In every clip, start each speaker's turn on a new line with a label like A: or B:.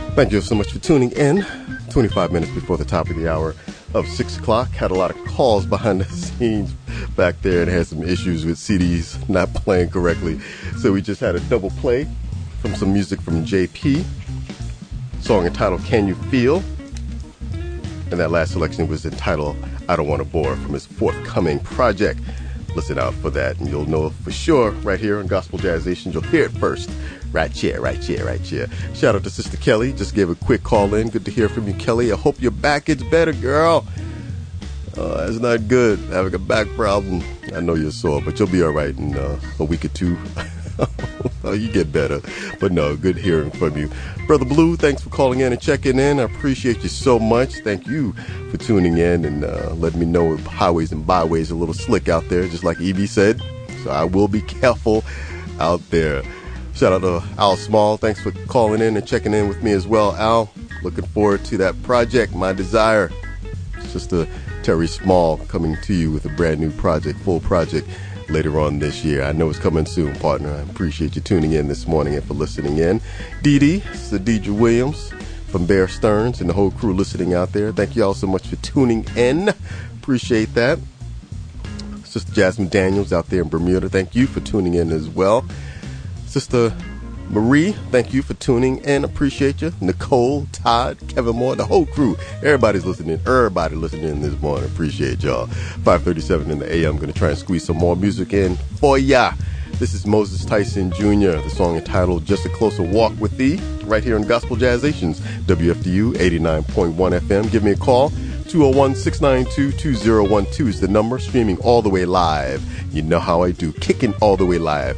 A: Thank you so much for tuning in. 25 minutes before the top of the hour of 6 o'clock. Had a lot of calls behind the scenes back there and had some issues with CDs not playing correctly. So we just had a double play from some music from JP. Song entitled Can You Feel? And that last selection was entitled I Don't Want to Bore from his forthcoming project. Listen out for that and you'll know for sure right here on Gospel Jazzation. You'll hear it first. Right here. Shout out to Sister Kelly. Just gave a quick call in. Good to hear from you, Kelly. I hope your back gets better, girl. That's not good, having a back problem. I know you're sore, but you'll be all right in a week or two. You get better. But no, good hearing from you. Brother Blue, thanks for calling in and checking in. I appreciate you so much. Thank you for tuning in and letting me know highways and byways are a little slick out there, just like Evie said. So I will be careful out there. Shout out to Al Small. Thanks for calling in and checking in with me as well, Al. Looking forward to that project, My Desire. Sister Terry Small coming to you with a brand new project, full project, later on this year. I know it's coming soon, partner. I appreciate you tuning in this morning and for listening in. Dee Dee, Sister Deidre Williams from Bear Stearns and the whole crew listening out there. Thank you all so much for tuning in. Appreciate that. Sister Jasmine Daniels out there in Bermuda. Thank you for tuning in as well. Sister Marie, thank you for tuning in. Appreciate you. Nicole, Todd, Kevin Moore, the whole crew. Everybody's listening. Everybody listening this morning. Appreciate y'all. 5:37 in the AM. I'm going to try and squeeze some more music in for ya. This is Moses Tyson Jr., the song entitled Just a Closer Walk with Thee, right here in Gospel Jazzations, WFDU 89.1 FM. Give me a call. 201-692-2012 is the number. Streaming all the way live. You know how I do. Kicking all the way live.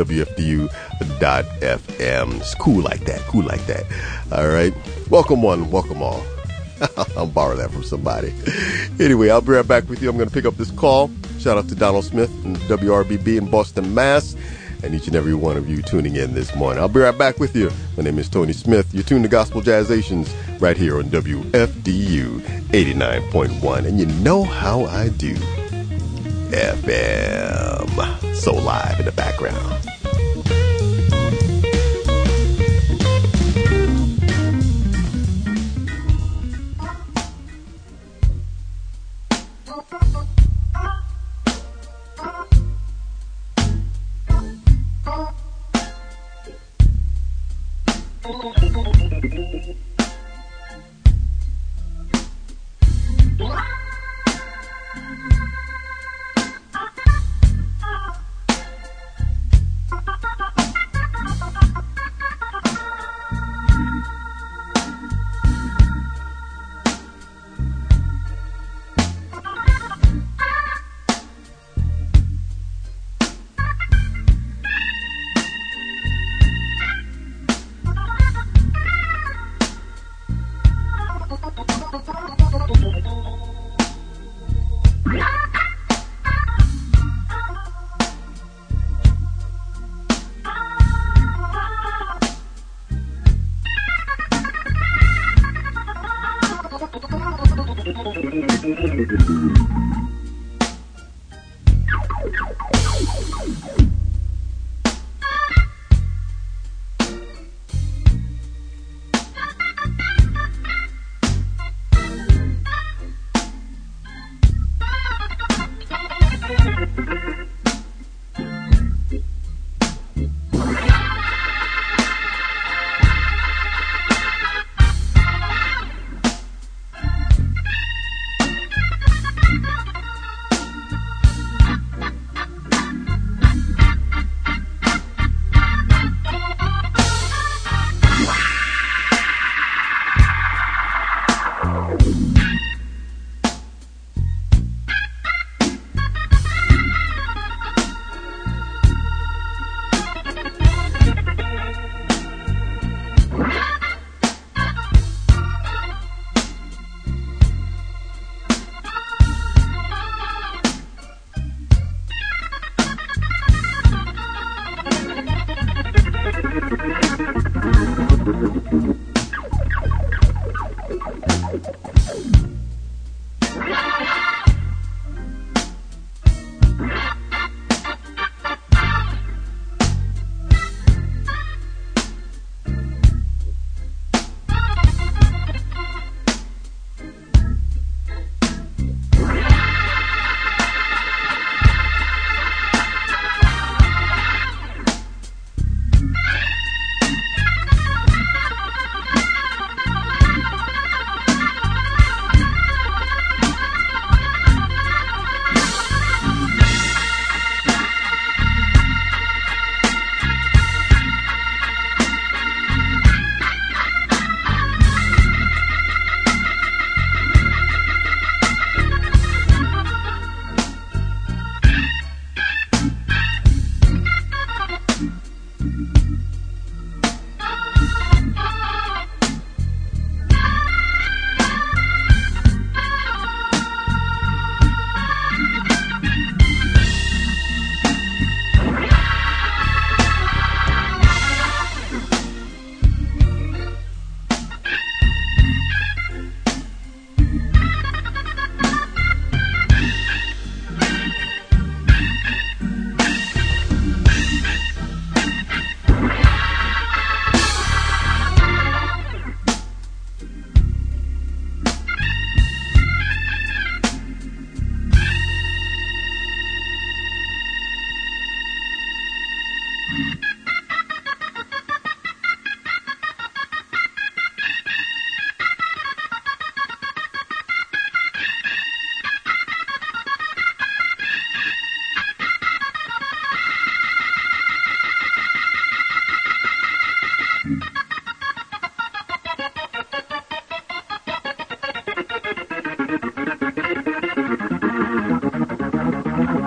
A: WFDU.FM. It's cool like that. All right. Welcome one, welcome all. I'll borrow that from somebody. Anyway, I'll be right back with you. I'm going to pick up this call. Shout out to Donald Smith and WRBB in Boston, Mass. And each and every one of you tuning in this morning. I'll be right back with you. My name is Tony Smith. You're tuned to Gospel Jazzations right here on WFDU 89.1. And you know how I do. FM. So live in the background.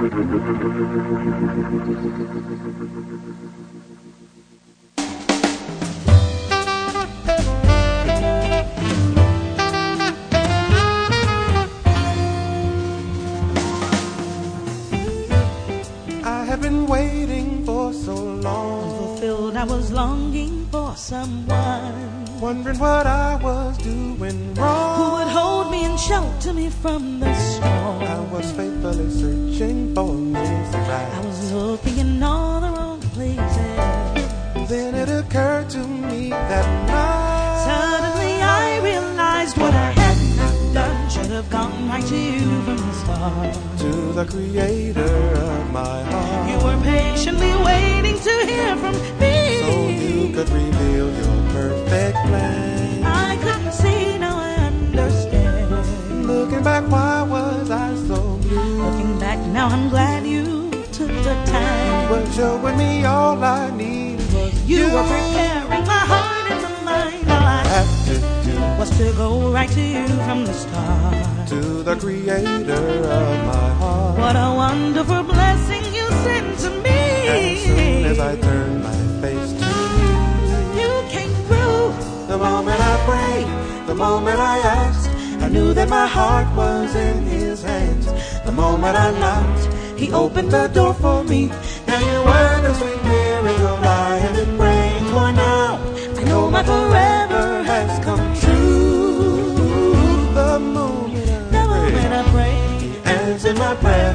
B: I have been waiting for so long,
C: unfulfilled I was longing for someone,
B: wondering what I was doing wrong,
C: who would hold me and shelter me from the storm.
B: I was faithfully searching for missing right.
C: I was looking in all the wrong places.
B: Then it occurred to me that night,
C: Suddenly I realized what I had not done. Should have gone right to you from the start.
B: to the creator of my heart,
C: You were patiently waiting to hear from me,
B: so you could reveal your perfect plan.
C: I couldn't see, now I understand.
B: Looking back, why was I so blue?
C: Looking back now, I'm glad you took the time.
B: But showing me all I needed was
C: You were preparing my heart and my mind. All I
B: had to do
C: was to go right to you from the start.
B: to the creator of my heart.
C: What a wonderful blessing you sent to me.
B: As soon as I turned my face to you,
C: You came through.
B: the moment I prayed, the moment I asked, I knew that my heart was in his hands. The moment I knocked, he opened the door for me. Now you were the sweet miracle I have been praying for. Now I know my forever has come true. The moment I prayed, he answered my prayer.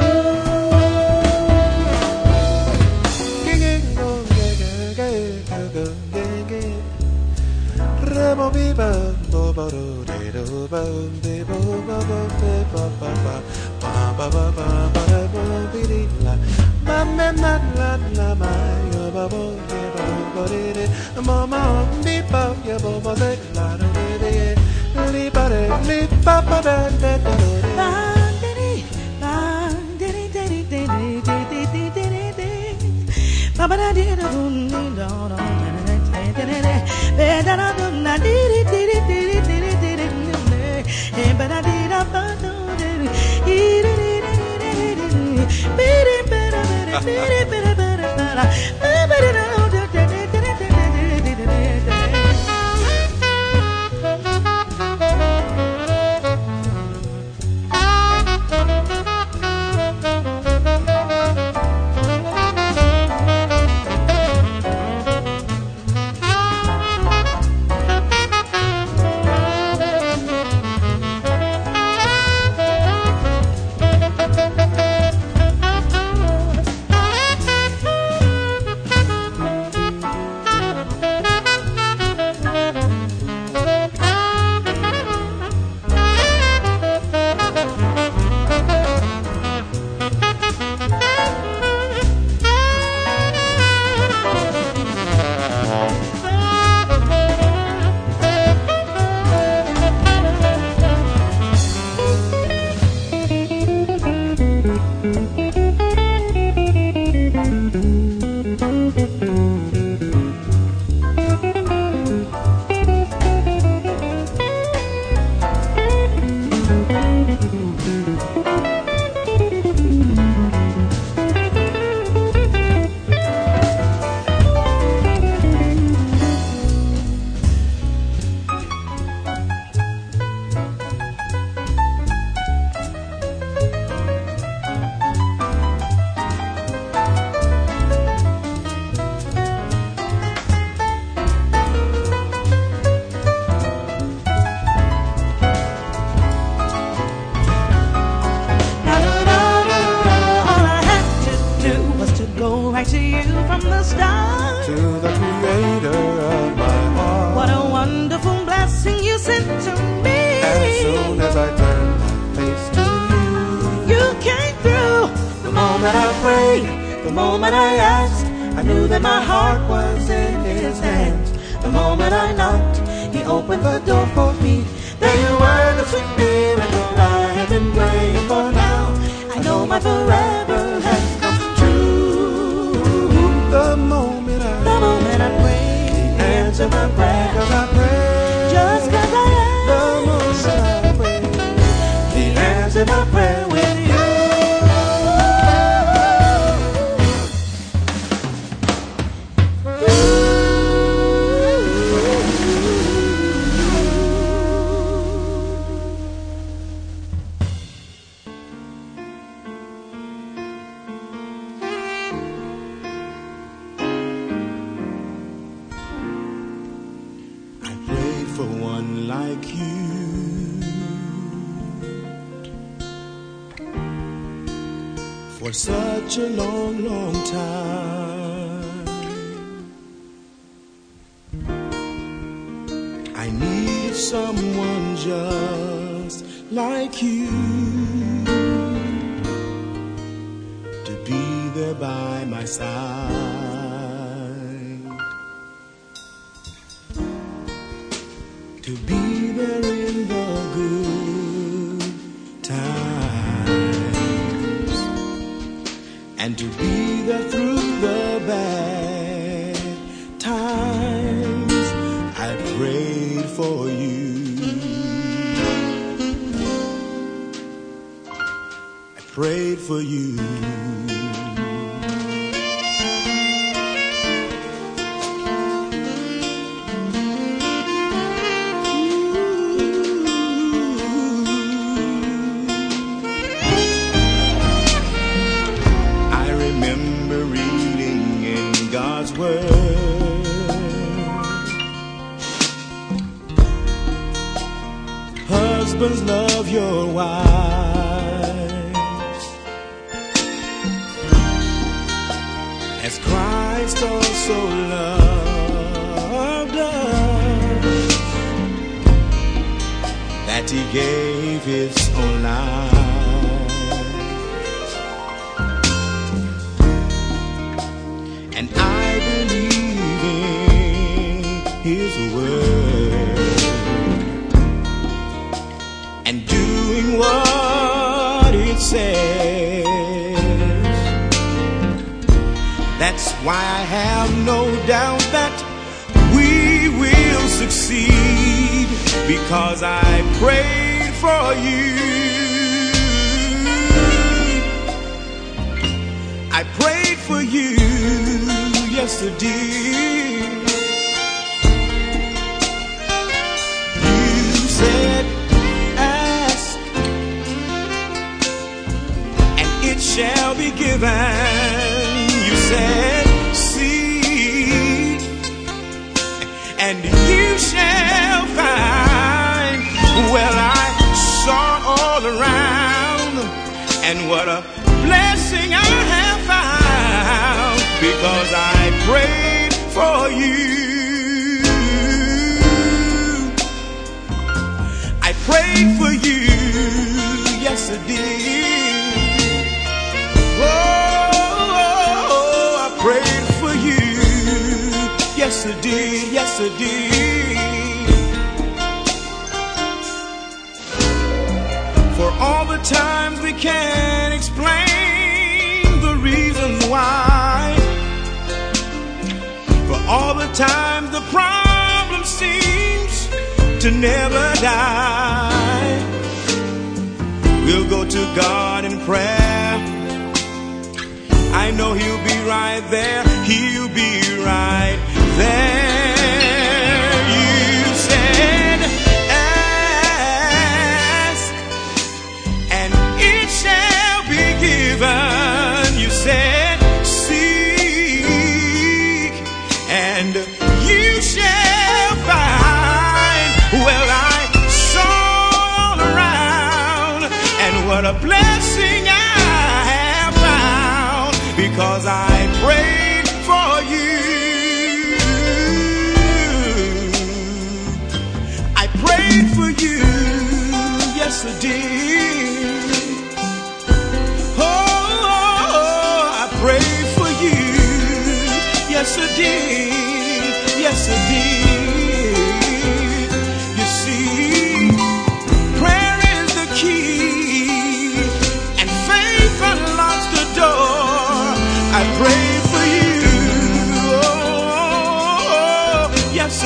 B: The moment I asked, I knew that my heart was in his hands. The moment I knocked, he opened the door for me. There you were, the sweet miracle I have been praying for now. I know my forever has come true. The moment I prayed, he answered my prayer. 'Cause I prayed, just 'cause I asked. The moment I prayed, he answered my prayer with you. for one like you. For such a long, long time, I needed someone just like you to be there by my side, to be there in the good times, and to be there through the bad times. I prayed for you. I prayed for you. Husbands, love your wives as Christ also loved us, that he gave his own life. And I believe in his word and doing what it says. That's why I have no doubt that we will succeed, because I prayed for you. I prayed for you, yes I did. You said, ask and it shall be given. You said, seek and you shall find. Well, I saw all around, and what a blessing I have found, because I prayed for you. I prayed for you, yes I did. Oh, I prayed for you, yes I did, yes I did. For all the times we can't explain the reasons why, for all the times the problem seems to never die, we'll go to God in prayer. I know he'll be right there, he'll be right there. You said, ask and it shall be given. You said, seek and you shall find. Well, I saw all around, and what a blessing I have found, because I prayed for you. I prayed for you, yes I did. Oh, I prayed for you, yes I did, yes I did. You see, prayer is the key, and faith unlocks the door. I prayed for you, oh, yes I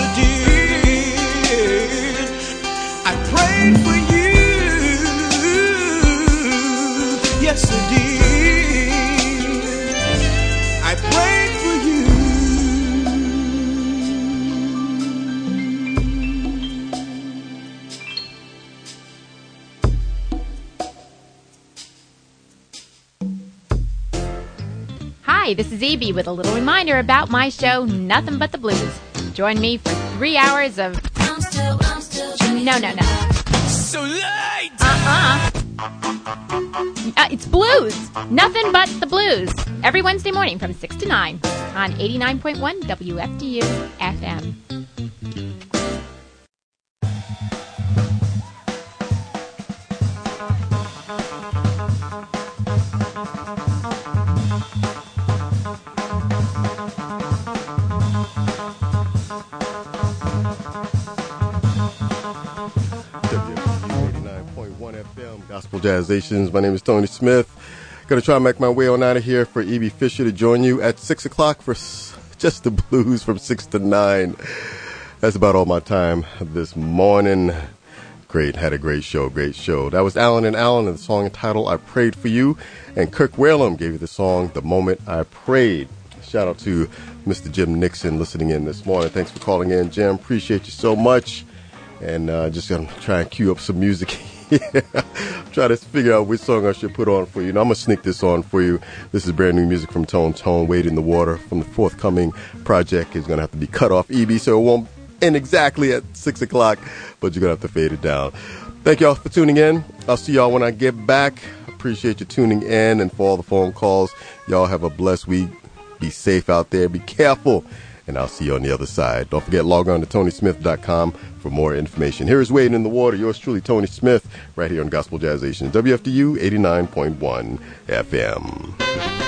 B: did. I prayed for you, yes I did. I prayed for you.
D: Hi, this is Evie with a little reminder about my show, Nothing But the Blues. Join me for 3 hours of No.
E: So late!
D: It's blues. Nothing but the blues. Every Wednesday morning from 6 to 9 on 89.1 WFDU FM.
A: Gospel Jazzations. My name is Tony Smith. Going to try and make my way on out of here for E.B. Fisher to join you at 6 o'clock for just the blues from 6 to 9. That's about all my time this morning. Great. Had a great show. That was Alan and Alan and the song entitled I Prayed For You. And Kirk Whalum gave you the song The Moment I Prayed. Shout out to Mr. Jim Nixon listening in this morning. Thanks for calling in, Jim. Appreciate you so much. And just going to try and cue up some music. Try to figure out which song I should put on for you. Now, I'm going to sneak this on for you. This is brand new music from Tone Tone, Wade in the Water from the forthcoming project. Is going to have to be cut off, EB, so it won't end exactly at 6 o'clock, but you're going to have to fade it down. Thank y'all for tuning in. I'll see y'all when I get back. Appreciate you tuning in and for all the phone calls. Y'all have a blessed week. Be safe out there. Be careful. And I'll see you on the other side. Don't forget, log on to TonySmith.com for more information. Here is Wade in the Water. Yours truly, Tony Smith, right here on Gospel Jazzations, WFDU 89.1 FM.